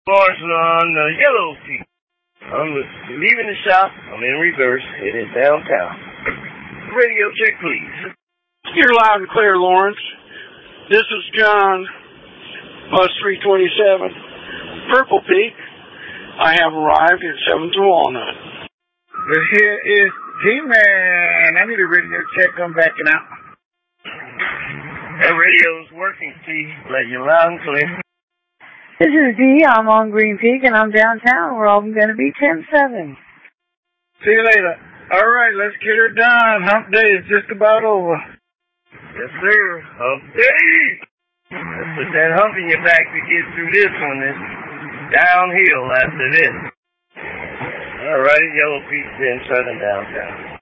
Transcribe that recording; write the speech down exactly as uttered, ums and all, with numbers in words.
Lawrence on the Yellow Feet. I'm leaving the shop. I'm in reverse, headed downtown. Radio check, please. You're loud and clear, Lawrence. This is John, bus three twenty-seven, Purple Peak. I have arrived at seventh and Walnut. Here is G-Man. I need a radio check. I'm backing out. That radio's working, Steve. Let you loud and clear. This is Dee. I'm on Green Peak, and I'm downtown. We're all going to be ten seven. See you later. All right, let's get her done. Hump day is just about over. Yes, sir. Hump day. Let's put that hump in your back to get through this one. It's downhill after this. All righty, Yellow Feet, ten seven downtown.